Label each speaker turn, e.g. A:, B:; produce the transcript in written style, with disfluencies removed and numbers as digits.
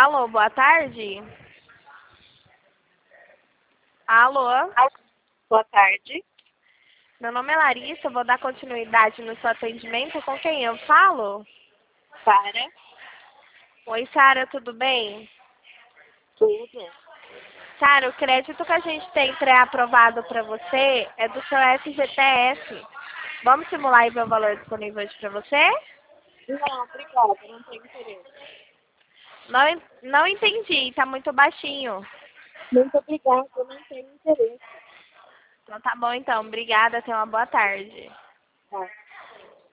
A: Alô, boa tarde. Alô,
B: Boa tarde.
A: meu nome é Larissa, eu vou dar continuidade no seu atendimento. Com quem eu falo?
B: Para
A: Oi, Sara, tudo bem?
B: tudo.
A: Sara, o crédito que a gente tem pré-aprovado para você é do seu FGTS. Vamos simular e ver o valor disponível hoje para você?
B: Não, obrigada, não tenho interesse.
A: Não entendi, tá muito baixinho.
B: Muito obrigada, eu não tenho interesse.
A: Então tá bom então, obrigada, tenha uma boa tarde.
B: Tá.